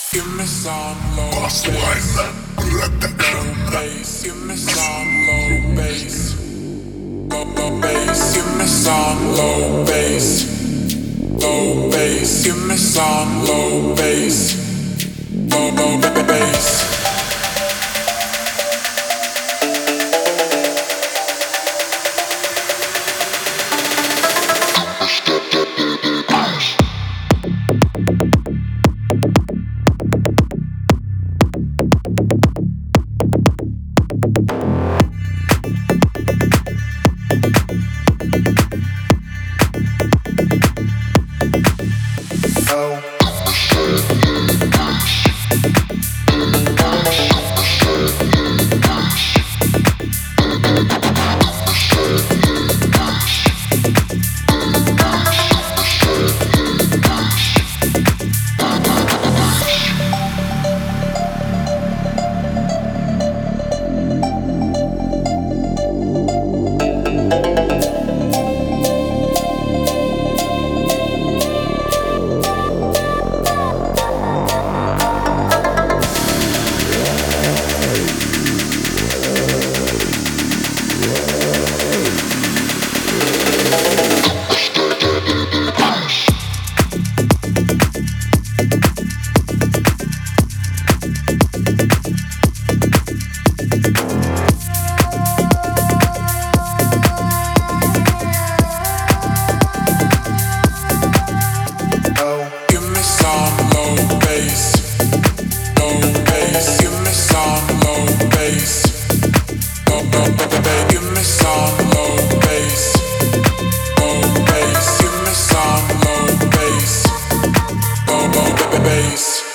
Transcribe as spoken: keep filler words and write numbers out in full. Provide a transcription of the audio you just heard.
Give me some low bass, low bass. Give me some low bass, low, low bass. Give me some low bass, low bass. Give me some low bass, low, low bass. Bass.